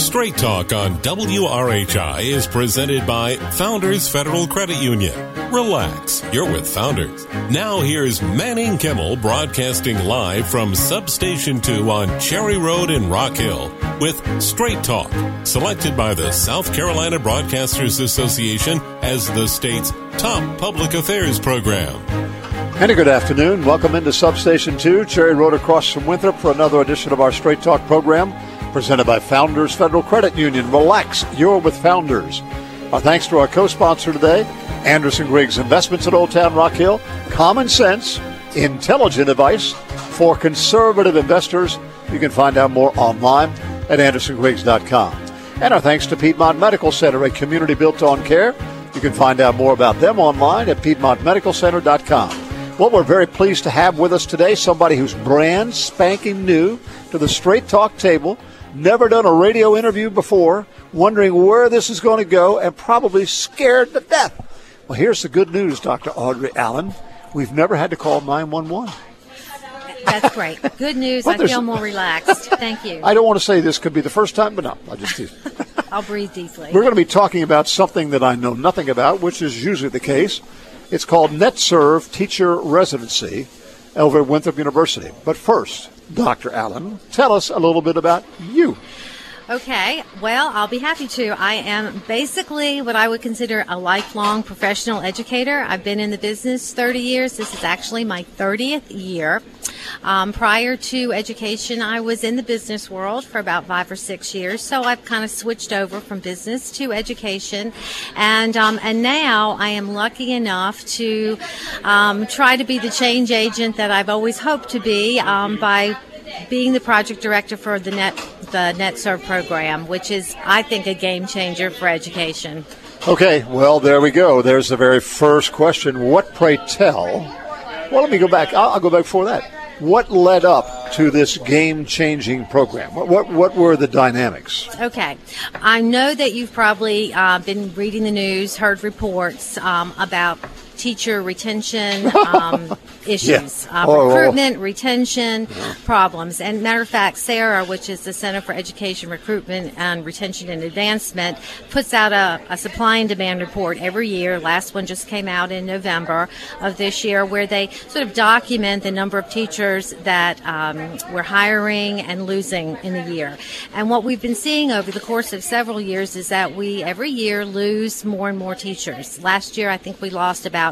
Straight Talk on WRHI is presented by Founders Federal Credit Union. Relax, you're with Founders. Now here's Manning Kimmel broadcasting live from Substation 2 on Cherry Road in Rock Hill with Straight Talk, selected by the South Carolina Broadcasters Association as the state's top public affairs program. And a good afternoon. Welcome into Substation 2, Cherry Road across from Winthrop for another edition of our Straight Talk program presented by Founders Federal Credit Union. Relax, you're with Founders. Our thanks to our co-sponsor today, Anderson Griggs Investments at Old Town Rock Hill. Common sense, intelligent advice for conservative investors. You can find out more online at AndersonGriggs.com. And our thanks to Piedmont Medical Center, a community built on care. You can find out more about them online at PiedmontMedicalCenter.com. Well, we're very pleased to have with us today somebody who's brand spanking new to the Straight Talk table, never done a radio interview before, wondering where this is going to go, and probably scared to death. Well, here's the good news, Dr. Audrey Allen. We've never had to call 911. That's great. Good news. Well, I feel more relaxed. Thank you. I don't want to say this could be the first time, but no, I just do. I'll breathe deeply. We're going to be talking about something that I know nothing about, which is usually the case. It's called NetServe Teacher Residency over at Winthrop University. But first, Dr. Allen, tell us a little bit about you. Okay, well, I'll be happy to. I am basically what I would consider a lifelong professional educator. I've been in the business 30 years. This is actually my 30th year. Prior to education, I was in the business world for about 5 or 6 years, so I've kind of switched over from business to education. And now I am lucky enough to try to be the change agent that I've always hoped to be by being the project director for the NetServe program, which is, I think, a game changer for education. Okay, well, there we go. There's the very first question. What, pray tell? Well, let me go back. I'll go back before that. What led up to this game-changing program? What were the dynamics? Okay. I know that you've probably been reading the news, heard reports about teacher retention issues, recruitment, retention problems. And matter of fact, SARA, which is the Center for Education, Recruitment, and Retention and Advancement, puts out a supply and demand report every year. Last one just came out in November of this year, where they sort of document the number of teachers that we're hiring and losing in the year. And what we've been seeing over the course of several years is that we every year lose more and more teachers. Last year, I think we lost about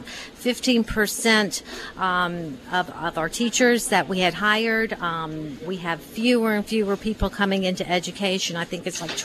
15% of our teachers that we had hired. We have fewer and fewer people coming into education. I think it's like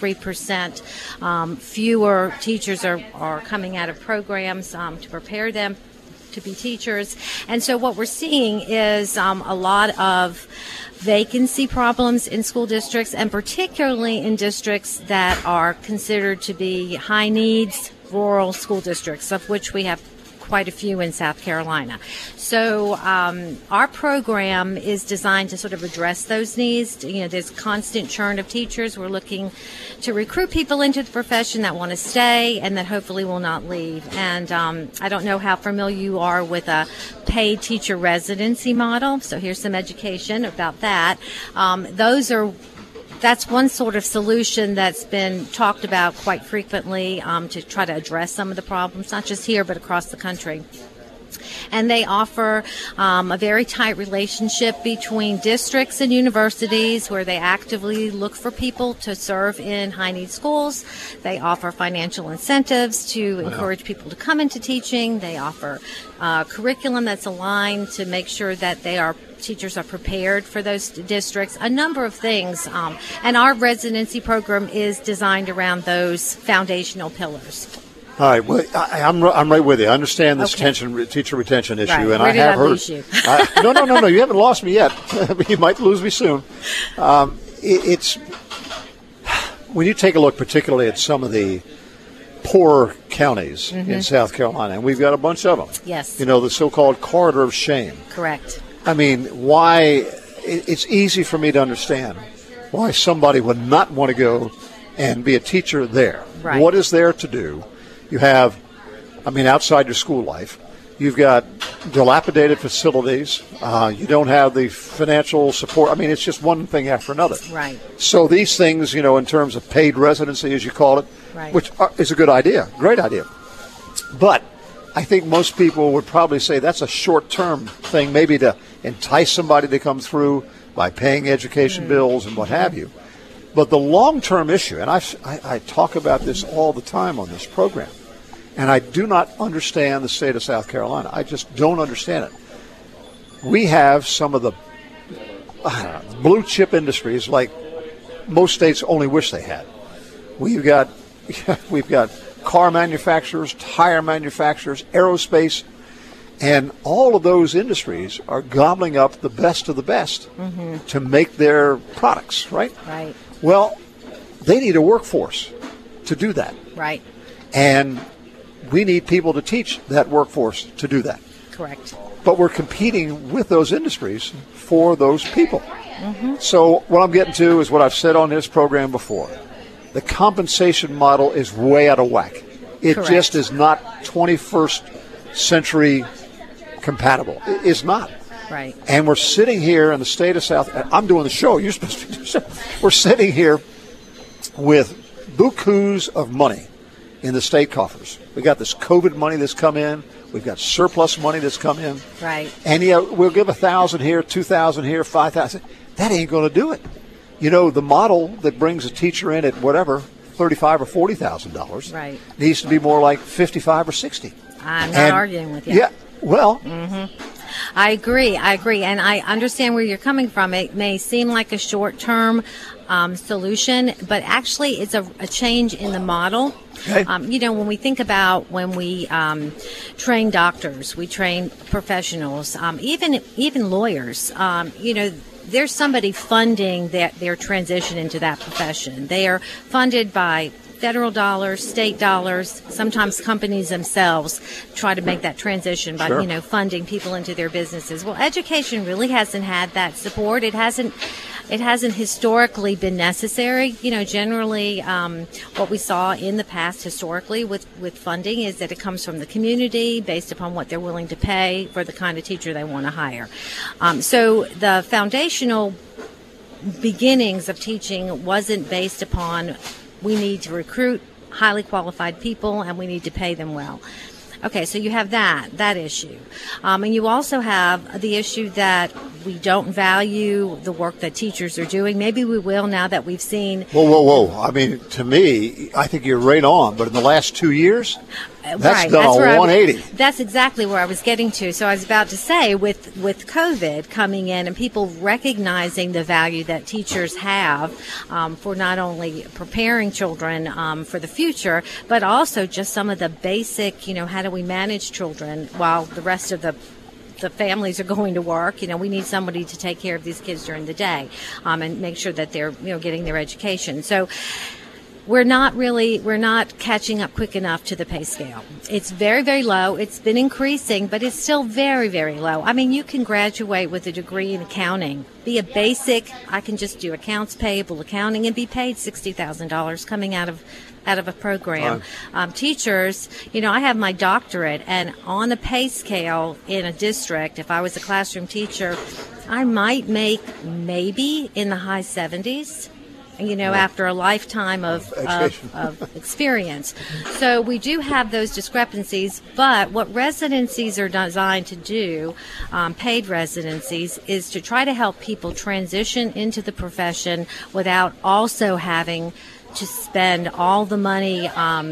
23% fewer teachers are coming out of programs to prepare them to be teachers. And so what we're seeing is a lot of vacancy problems in school districts, and particularly in districts that are considered to be high needs rural school districts, of which we have quite a few in South Carolina. So our program is designed to sort of address those needs. You know, there's constant churn of teachers. We're looking to recruit people into the profession that want to stay and that hopefully will not leave. And I don't know how familiar you are with a paid teacher residency model. So here's some education about that. That's one sort of solution that's been talked about quite frequently to try to address some of the problems, not just here, but across the country. And they offer a very tight relationship between districts and universities, where they actively look for people to serve in high-need schools. They offer financial incentives to encourage people to come into teaching. They offer curriculum that's aligned to make sure that teachers are prepared for those districts, a number of things. And our residency program is designed around those foundational pillars. All right, well, I'm right with you. I understand this teacher retention issue, right. And Where I have heard. You? No, you haven't lost me yet. You might lose me soon. It's when you take a look, particularly at some of the poor counties in South Carolina, and we've got a bunch of them. Yes. You know, the so-called corridor of shame. Correct. I mean, why? It's easy for me to understand why somebody would not want to go and be a teacher there. Right. What is there to do? You have, outside your school life, You've got dilapidated facilities. You don't have the financial support. I mean, it's just one thing after another. Right. So these things, in terms of paid residency, as you call it, right. which is a good idea, great idea. But I think most people would probably say that's a short-term thing, maybe to entice somebody to come through by paying education bills and what have you. But the long-term issue, and I talk about this all the time on this program, and I do not understand the state of South Carolina. I just don't understand it. We have some of the blue chip industries like most states only wish they had. We've got car manufacturers, tire manufacturers, aerospace, and all of those industries are gobbling up the best of the best to make their products, right? Right. Well, they need a workforce to do that. Right. And we need people to teach that workforce to do that. Correct. But we're competing with those industries for those people. So what I'm getting to is what I've said on this program before. The compensation model is way out of whack. It Correct. just is not 21st century compatible. It is not. Right. And we're sitting here in the state of South. I'm doing the show. You're supposed to do the show. We're sitting here with bukus of money in the state coffers. We got this COVID money that's come in. We've got surplus money that's come in. Right. And we'll give 1,000 here, 2,000 here, 5,000. That ain't going to do it. The model that brings a teacher in at whatever, $35,000 or $40,000, right, needs to be more like 55 or 60. I'm not arguing with you. Yeah. Well. I agree, and I understand where you're coming from. It may seem like a short-term solution, but actually it's a change in the model. Okay. When we think about when we train doctors, we train professionals, even lawyers, there's somebody funding their transition into that profession. They are funded by federal dollars, state dollars. Sometimes companies themselves try to make that transition by, Sure. Funding people into their businesses. Well, education really hasn't had that support. It hasn't historically been necessary. Generally, what we saw in the past historically with funding is that it comes from the community based upon what they're willing to pay for the kind of teacher they want to hire. So the foundational beginnings of teaching wasn't based upon we need to recruit highly qualified people and we need to pay them well. Okay, so you have that issue. And you also have the issue that we don't value the work that teachers are doing. Maybe we will now that we've seen... Whoa. I mean, to me, I think you're right on. But in the last 2 years, that's right. done a 180. That's exactly where I was getting to. So I was about to say, with COVID coming in and people recognizing the value that teachers have for not only preparing children for the future, but also just some of the basic, how do we manage children while the rest of the families are going to work. We need somebody to take care of these kids during the day and make sure that they're, getting their education. So we're not catching up quick enough to the pay scale. It's very, very low. It's been increasing, but it's still very, very low. I mean, you can graduate with a degree in accounting, be a basic, I can just do accounts payable accounting and be paid $60,000 coming out of a program. Teachers, I have my doctorate, and on a pay scale in a district, if I was a classroom teacher, I might make maybe in the high 70s. After a lifetime of experience. So we do have those discrepancies, but what residencies are designed to do, paid residencies, is to try to help people transition into the profession without also having to spend all the money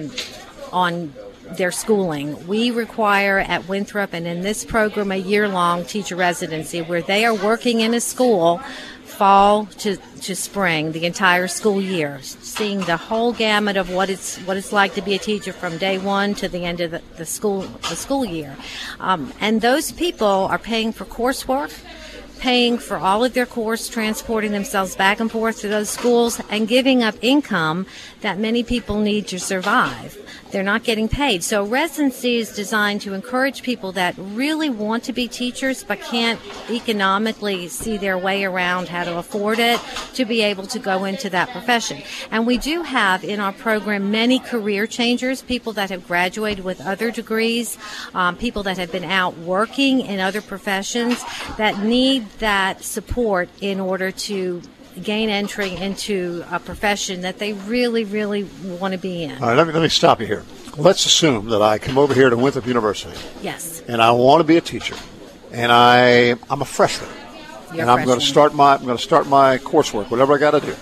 on their schooling. We require at Winthrop and in this program a year-long teacher residency where they are working in a school fall to spring, the entire school year, seeing the whole gamut of what it's like to be a teacher from day one to the end of the school year. And those people are paying for coursework, paying for all of their course, transporting themselves back and forth to those schools, and giving up income that many people need to survive. They're not getting paid. So residency is designed to encourage people that really want to be teachers but can't economically see their way around how to afford it to be able to go into that profession. And we do have in our program many career changers, people that have graduated with other degrees, people that have been out working in other professions that need that support in order to gain entry into a profession that they really, really want to be in. All right, let me stop you here. Let's assume that I come over here to Winthrop University. Yes. And I want to be a teacher, and I'm a freshman. I'm going to start my coursework, whatever I got to do.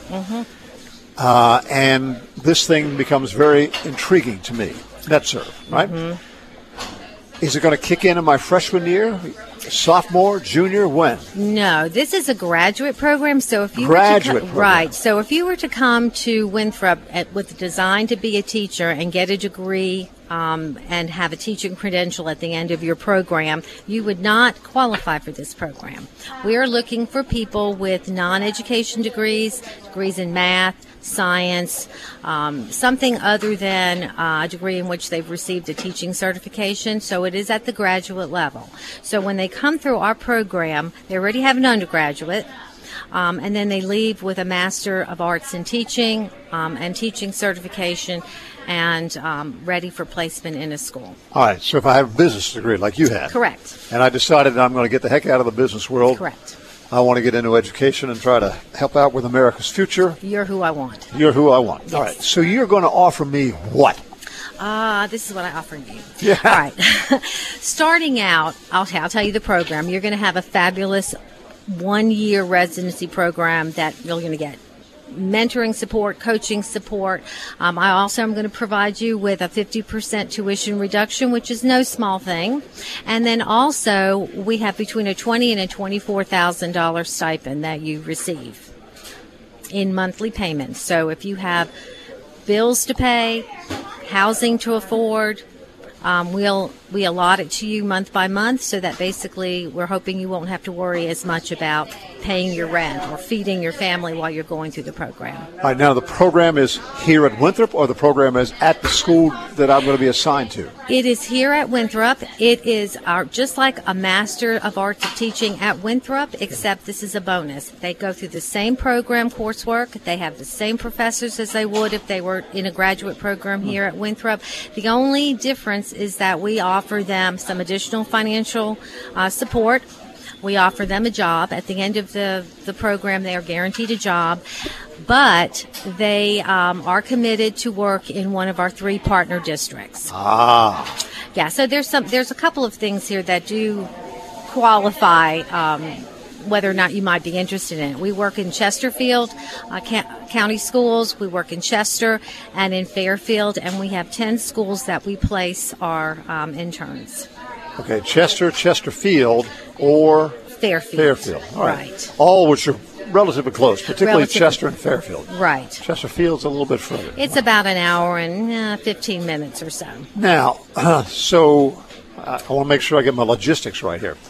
Mm-hmm. And this thing becomes very intriguing to me. NetServe, right? Mm-hmm. Is it going to kick in my freshman year? Sophomore, junior, when? No, this is a graduate program. So if you So if you were to come to Winthrop with the design to be a teacher and get a degree and have a teaching credential at the end of your program, you would not qualify for this program. We are looking for people with non-education degrees in math, science, something other than a degree in which they've received a teaching certification. So it is at the graduate level. So when they come through our program, they already have an undergraduate, and then they leave with a Master of Arts in Teaching and teaching certification and ready for placement in a school. All right. So if I have a business degree like you have. Correct. And I decided I'm going to get the heck out of the business world. Correct. I want to get into education and try to help out with America's future. You're who I want. You're who I want. Yes. All right. So you're going to offer me what? This is what I offer you. Yeah. All right. Starting out, I'll tell you the program. You're going to have a fabulous 1-year residency program that you're going to get mentoring support, coaching support. I also am going to provide you with a 50% tuition reduction, which is no small thing. And then also we have between a $20,000 and a $24,000 stipend that you receive in monthly payments. So if you have bills to pay, housing to afford, we allot it to you month by month, so that basically we're hoping you won't have to worry as much about paying your rent or feeding your family while you're going through the program. All right, now the program is here at Winthrop, or the program is at the school that I'm going to be assigned to? It is here at Winthrop. It is just like a Master of Arts of Teaching at Winthrop, except this is a bonus. They go through the same program coursework. They have the same professors as they would if they were in a graduate program here at Winthrop. The only difference is that we offer them some additional financial support. We offer them a job. At the end of the program, they are guaranteed a job, but they are committed to work in one of our 3 partner districts. Yeah, so there's a couple of things here that do qualify whether or not you might be interested in it. We work in Chesterfield County Schools. We work in Chester and in Fairfield, and we have 10 schools that we place our interns. Okay, Chesterfield, or Fairfield. All right. Right. All which are relatively close, particularly Chester and Fairfield. Right. Chesterfield's a little bit further. It's about an hour and 15 minutes or so. Now, so I want to make sure I get my logistics right here.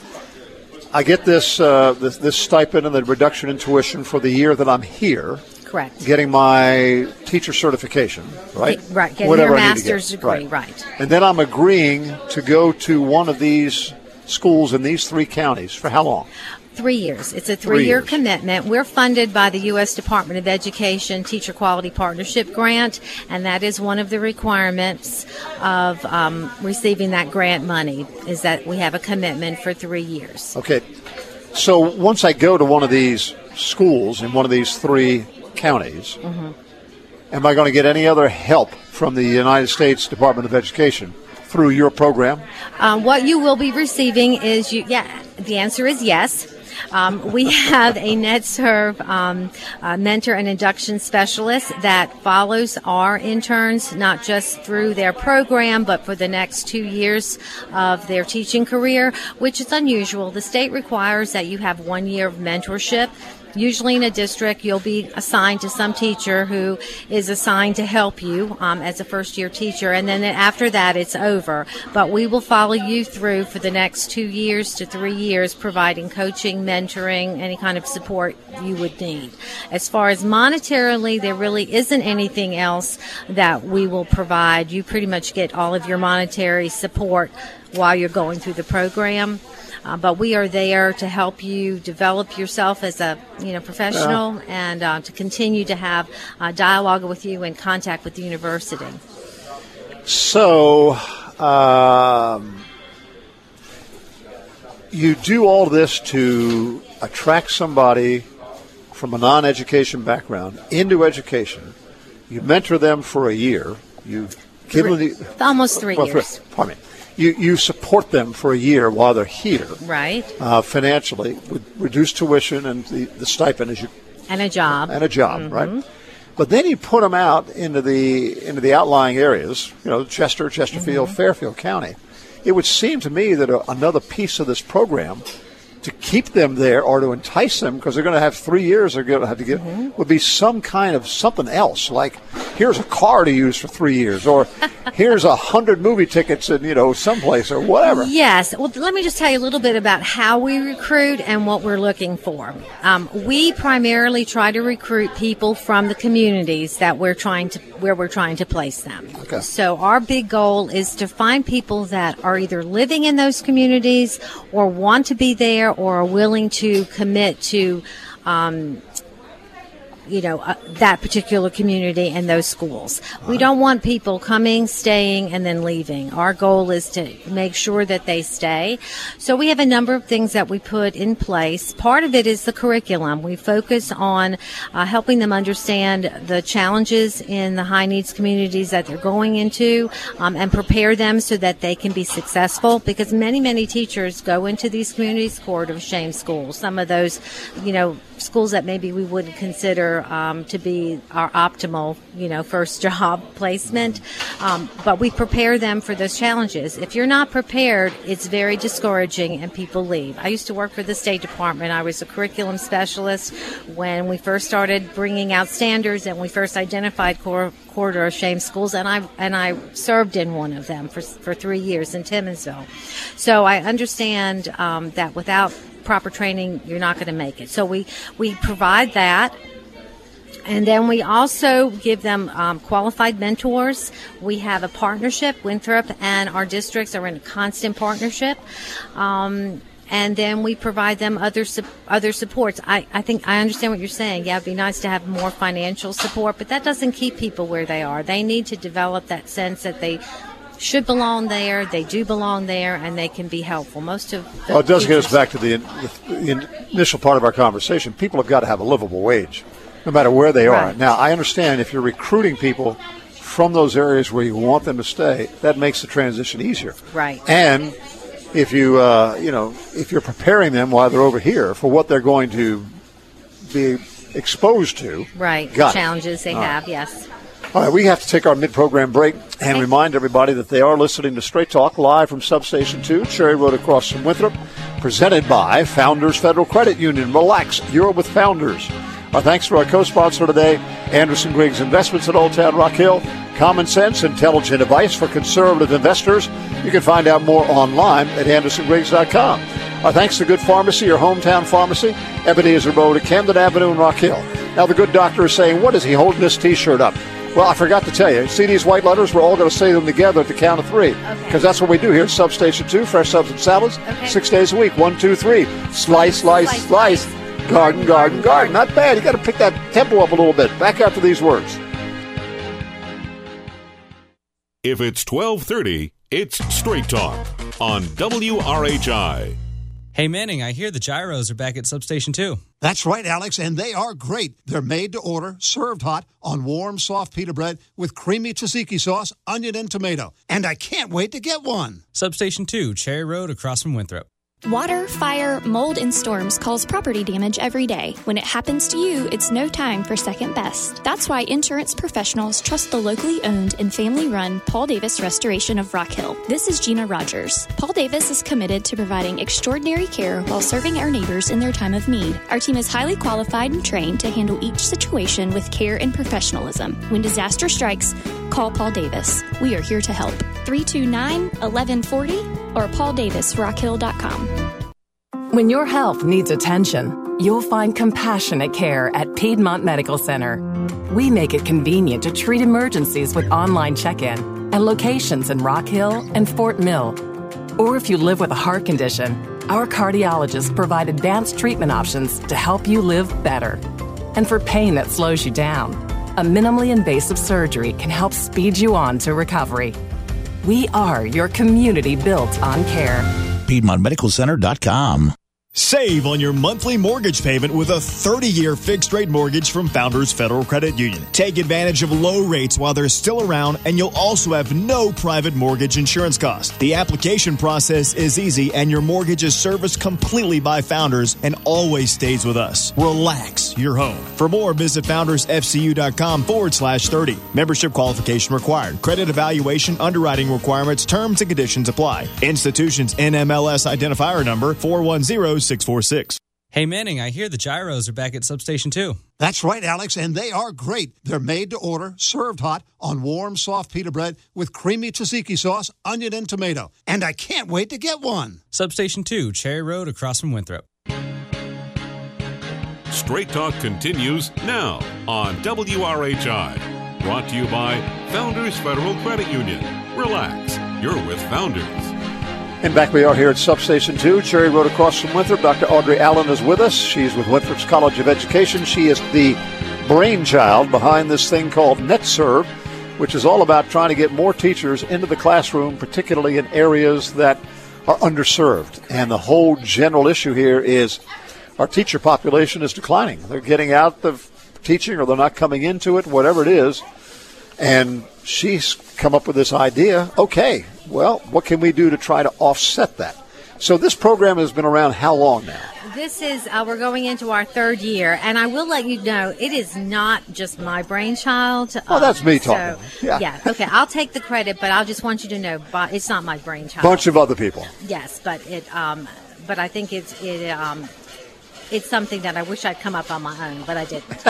I get this this stipend and the reduction in tuition for the year that I'm here. Correct. Getting my teacher certification, right? Right. Getting Whatever your master's degree, right. And then I'm agreeing to go to one of these schools in these 3 counties for how long? 3 years. It's a 3-year commitment. We're funded by the U.S. Department of Education Teacher Quality Partnership Grant, and that is one of the requirements of receiving that grant money, is that we have a commitment for 3 years. Okay. So once I go to one of these schools in one of these 3 counties, am I going to get any other help from the United States Department of Education through your program? What you will be receiving is, the answer is yes. We have a NetServe mentor and induction specialist that follows our interns, not just through their program, but for the next 2 years of their teaching career, which is unusual. The state requires that you have 1 year of mentorship Usually in a district, you'll be assigned to some teacher who is assigned to help you as a first-year teacher, and then after that, it's over. But we will follow you through for the next 2 years to 3 years, providing coaching, mentoring, any kind of support you would need. As far as monetarily, there really isn't anything else that we will provide. You pretty much get all of your monetary support while you're going through the program. But we are there to help you develop yourself as a professional and to continue to have dialogue with you and contact with the university. So you do all this to attract somebody from a non-education background into education. You mentor them for a year. You give them almost 3 years. Pardon me. You support them for a year while they're here, right? Financially, with reduced tuition and the stipend, and a job, mm-hmm. Right? But then you put them out into the outlying areas, Chester, Chesterfield, mm-hmm. Fairfield County. It would seem to me that another piece of this program to keep them there or to entice them, because they're going to have 3 years they're going to have to get, mm-hmm. would be some kind of something else, like here's a car to use for 3 years, or here's 100 movie tickets in someplace or whatever. Yes. Well, let me just tell you a little bit about how we recruit and what we're looking for. We primarily try to recruit people from the communities that where we're trying to place them. Okay. So our big goal is to find people that are either living in those communities or want to be there or are willing to commit to that particular community and those schools. We don't want people coming, staying, and then leaving. Our goal is to make sure that they stay. So we have a number of things that we put in place. Part of it is the curriculum. We focus on helping them understand the challenges in the high needs communities that they're going into and prepare them so that they can be successful, because many teachers go into these communities, Court of Shame schools, some of those, schools that maybe we wouldn't consider to be our optimal, first job placement. But we prepare them for those challenges. If you're not prepared, it's very discouraging and people leave. I used to work for the State Department. I was a curriculum specialist when we first started bringing out standards and we first identified Court of Shame schools, and I served in one of them for 3 years in Timmonsville. So I understand that without proper training, you're not going to make it. So we provide that. And then we also give them qualified mentors. We have a partnership. Winthrop and our districts are in a constant partnership. And then we provide them other supports. I think I understand what you're saying. Yeah, it'd be nice to have more financial support, but that doesn't keep people where they are. They need to develop that sense that they should belong there, they do belong there, and they can be helpful. Most of the it does get us back to the initial part of our conversation. People have got to have a livable wage, no matter where they are. Right. Now, I understand if you're recruiting people from those areas where you want them to stay, that makes the transition easier. Right. And if you, if you're preparing them while they're over here for what they're going to be exposed to. Right. Challenges they have, yes. All right, we have to take our mid-program break and remind everybody that they are listening to Straight Talk live from Substation 2, Cherry Road across from Winthrop, presented by Founders Federal Credit Union. Relax, you're with Founders. Our thanks to our co-sponsor today, Anderson Griggs Investments at Old Town Rock Hill. Common sense, intelligent advice for conservative investors. You can find out more online at AndersonGriggs.com. Our thanks to Good Pharmacy, your hometown pharmacy, Ebenezer Road at Camden Avenue in Rock Hill. Now the good doctor is saying, what is he holding this T-shirt up? Well, I forgot to tell you. See these white letters? We're all going to say them together at the count of 3. Because that's what we do here at Substation 2. Fresh subs and salads. 6 days a week. 1, 2, 3. Slice, slice, slice. Garden, garden, garden. Not bad. You got to pick that tempo up a little bit. Back after these words. If it's 12:30, it's Straight Talk on WRHI. Hey, Manning, I hear the gyros are back at Substation 2. That's right, Alex, and they are great. They're made to order, served hot, on warm, soft pita bread with creamy tzatziki sauce, onion, and tomato. And I can't wait to get one. Substation 2, Cherry Road across from Winthrop. Water, fire, mold, and storms cause property damage every day. When it happens to you, it's no time for second best. That's why insurance professionals trust the locally owned and family-run Paul Davis Restoration of Rock Hill. This is Gina Rogers. Paul Davis is committed to providing extraordinary care while serving our neighbors in their time of need. Our team is highly qualified and trained to handle each situation with care and professionalism. When disaster strikes, call Paul Davis. We are here to help. 329-1140 or pauldavisrockhill.com. When your health needs attention, you'll find compassionate care at Piedmont Medical Center. We make it convenient to treat emergencies with online check-in and locations in Rock Hill and Fort Mill. Or if you live with a heart condition, our cardiologists provide advanced treatment options to help you live better. And for pain that slows you down, a minimally invasive surgery can help speed you on to recovery. We are your community built on care. PiedmontMedicalCenter.com. Save on your monthly mortgage payment with a 30-year fixed-rate mortgage from Founders Federal Credit Union. Take advantage of low rates while they're still around, and you'll also have no private mortgage insurance cost. The application process is easy, and your mortgage is serviced completely by Founders and always stays with us. Relax your home. For more, visit foundersfcu.com/30. Membership qualification required. Credit evaluation, underwriting requirements, terms and conditions apply. Institutions NMLS identifier number 410646. Hey, Manning, I hear the gyros are back at Substation 2. That's right, Alex, and they are great. They're made to order, served hot on warm, soft pita bread with creamy tzatziki sauce, onion, and tomato. And I can't wait to get one. Substation 2, Cherry Road across from Winthrop. Straight Talk continues now on WRHI. Brought to you by Founders Federal Credit Union. Relax, you're with Founders. And back we are here at Substation 2, Cherry Road across from Winthrop. Dr. Audrey Allen is with us. She's with Winthrop's College of Education. She is the brainchild behind this thing called NetServe, which is all about trying to get more teachers into the classroom, particularly in areas that are underserved. And the whole general issue here is our teacher population is declining. They're getting out of teaching or they're not coming into it, whatever it is. And she's come up with this idea, okay, well, what can we do to try to offset that? So this program has been around how long now? This is, we're going into our third year, and I will let you know, it is not just my brainchild. Oh, that's me talking. Yeah, okay, I'll take the credit, but I just want you to know, it's not my brainchild. Bunch of other people. Yes, but but I think it's something that I wish I'd come up on my own, but I didn't.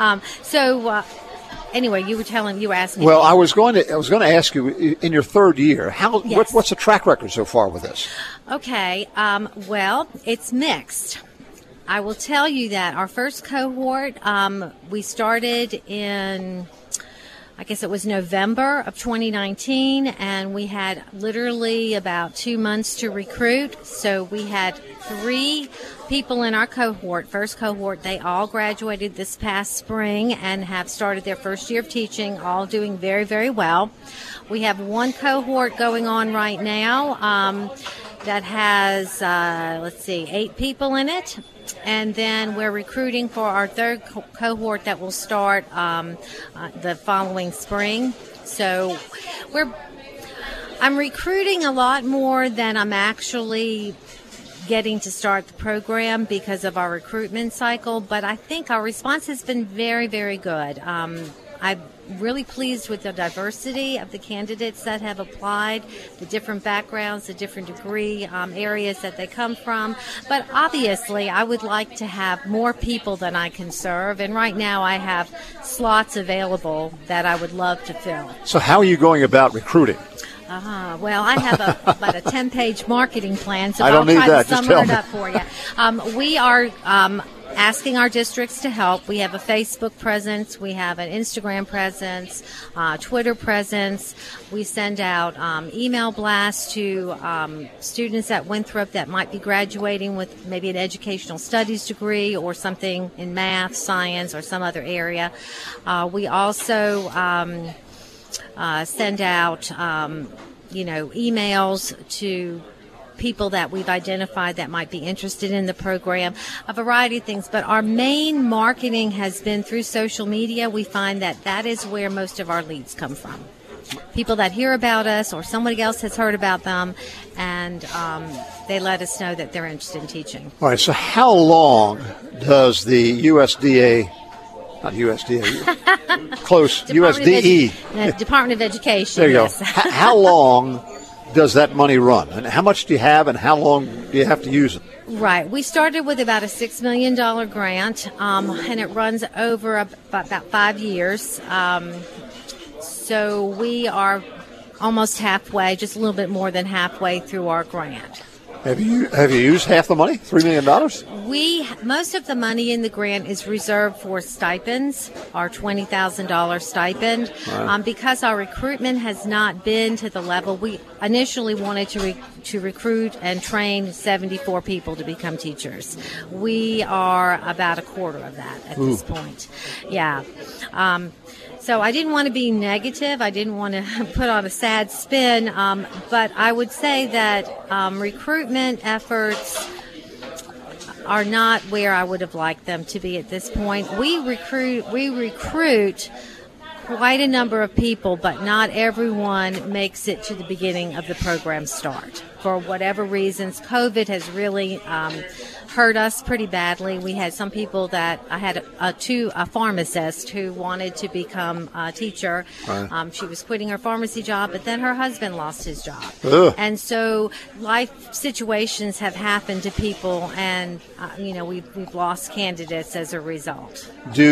Anyway, you were asking. Well, I was going to ask you in your third year, what's the track record so far with this? Okay, well, it's mixed. I will tell you that our first cohort, we started in, I guess it was November of 2019, and we had literally about 2 months to recruit. So we had 3 people in our cohort, first cohort. They all graduated this past spring and have started their first year of teaching, all doing very, very well. We have 1 cohort going on right now that has, 8 people in it. And then we're recruiting for our third cohort that will start the following spring. So I'm recruiting a lot more than I'm actually getting to start the program because of our recruitment cycle, but I think our response has been very, very good. I'm really pleased with the diversity of the candidates that have applied, the different backgrounds, the different degree areas that they come from. But obviously, I would like to have more people than I can serve, and right now I have slots available that I would love to fill. So how are you going about recruiting? Well, I have about a 10-page marketing plan, so I'll try to sum it up for you. We are asking our districts to help. We have a Facebook presence. We have an Instagram presence, Twitter presence. We send out email blasts to students at Winthrop that might be graduating with maybe an educational studies degree or something in math, science, or some other area. We also send out, emails to people that we've identified that might be interested in the program, a variety of things. But our main marketing has been through social media. We find that is where most of our leads come from. people that hear about us or somebody else has heard about them, and they let us know that they're interested in teaching. All right, so how long does the USDA, not USDA, close, USDE. Department of Education. There you yes. go. How long does that money run? And how much do you have, and how long do you have to use it? Right. We started with about a $6 million grant, and it runs over about 5 years. So we are almost halfway, just a little bit more than halfway through our grant. Have you used half the money, $3 million? Most of the money in the grant is reserved for stipends, our $20,000 stipend. Right. Because our recruitment has not been to the level we initially wanted to recruit and train 74 people to become teachers. We are about a quarter of that at this point. Yeah. So I didn't want to be negative. I didn't want to put on a sad spin. But I would say that recruitment efforts are not where I would have liked them to be at this point. We recruit quite a number of people, but not everyone makes it to the beginning of the program start. For whatever reasons, COVID has really hurt us pretty badly. We had some people that I had a pharmacist who wanted to become a teacher. Right. She was quitting her pharmacy job, but then her husband lost his job. Ugh. And so life situations have happened to people, and we've lost candidates as a result.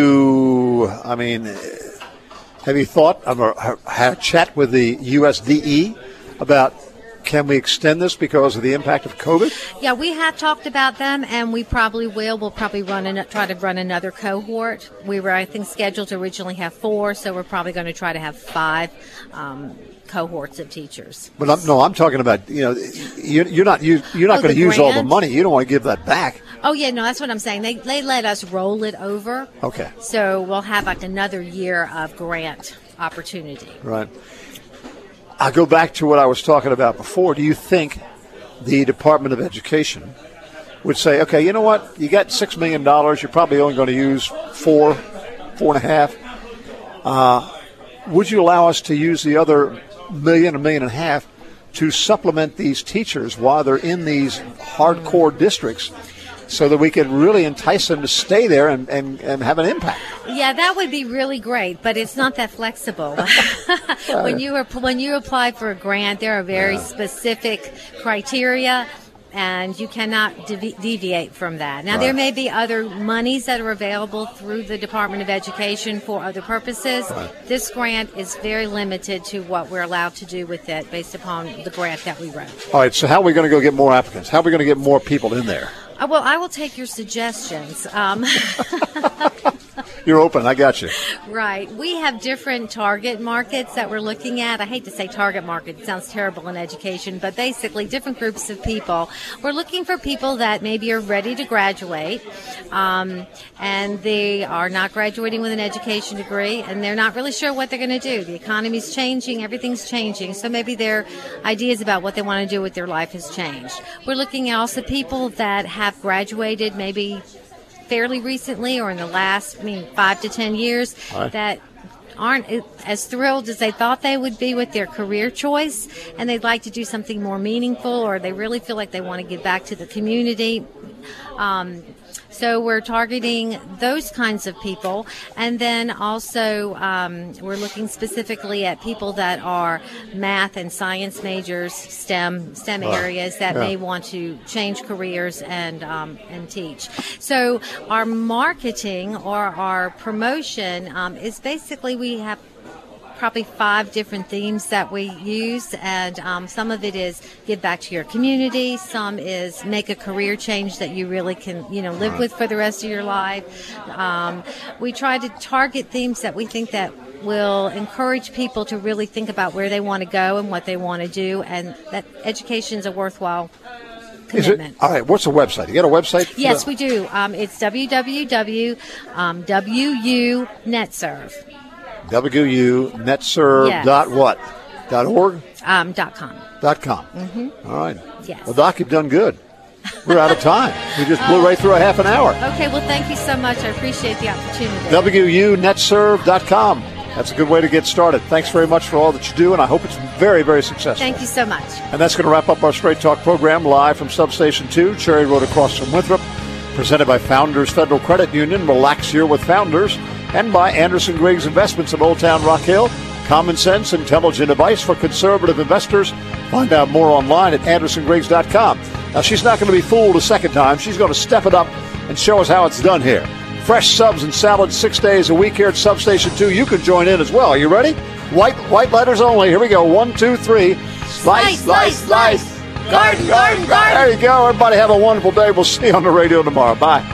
Have you thought or had a chat with the USDE about, can we extend this because of the impact of COVID? Yeah, we have talked about them, and we probably will. We'll probably try to run another cohort. We were, I think, scheduled to originally have 4, so we're probably going to try to have 5 cohorts of teachers. But I'm talking about, you're not going to use all the money. You don't want to give that back. Oh, yeah, no, that's what I'm saying. They let us roll it over. Okay. So we'll have like another year of grant opportunity. Right. I'll go back to what I was talking about before. Do you think the Department of Education would say, okay, you know what, you got $6 million, you're probably only going to use 4.5. Would you allow us to use the other $1 million, $1.5 million to supplement these teachers while they're in these hardcore districts, so that we can really entice them to stay there and have an impact? Yeah, that would be really great, but it's not that flexible. When you apply for a grant, there are very specific criteria, and you cannot deviate from that. Now, there may be other monies that are available through the Department of Education for other purposes. Right. This grant is very limited to what we're allowed to do with it based upon the grant that we wrote. All right, so how are we going to go get more applicants? How are we going to get more people in there? Well, I will take your suggestions. You're open. I got you. Right. We have different target markets that we're looking at. I hate to say target market. It sounds terrible in education, but basically different groups of people. We're looking for people that maybe are ready to graduate, and they are not graduating with an education degree, and they're not really sure what they're going to do. The economy's changing. Everything's changing. So maybe their ideas about what they want to do with their life has changed. We're looking at also people that have graduated maybe fairly recently or in the last 5 to 10 years that aren't as thrilled as they thought they would be with their career choice, and they'd like to do something more meaningful, or they really feel like they want to give back to the community. So we're targeting those kinds of people. And then also we're looking specifically at people that are math and science majors, STEM areas that may want to change careers and teach. So our marketing or our promotion is basically, we have probably 5 different themes that we use, and some of it is give back to your community, some is make a career change that you really can live with for the rest of your life. We try to target themes that we think that will encourage people to really think about where they want to go and what they want to do, and that education is a worthwhile commitment. All right, what's the website? You got a website? Yes, we do. It's www.WUNetserve. WUNetserve.what.org? .com. Mm-hmm. All right. Yes. Well, Doc, you've done good. We're out of time. We just blew right through a half an hour. Okay, well, thank you so much. I appreciate the opportunity. WUNetserve.com. That's a good way to get started. Thanks very much for all that you do, and I hope it's very, very successful. Thank you so much. And that's going to wrap up our Straight Talk program live from Substation 2, Cherry Road across from Winthrop, presented by Founders Federal Credit Union. Relax here with Founders, and by Anderson Griggs Investments of Old Town Rock Hill. Common sense, intelligent advice for conservative investors. Find out more online at andersongriggs.com. Now, she's not going to be fooled a second time. She's going to step it up and show us how it's done here. Fresh subs and salads 6 days a week here at Substation 2. You can join in as well. Are you ready? White letters only. Here we go. 1, 2, 3. Slice, slice, slice. Garden, garden, garden. There you go. Everybody have a wonderful day. We'll see you on the radio tomorrow. Bye.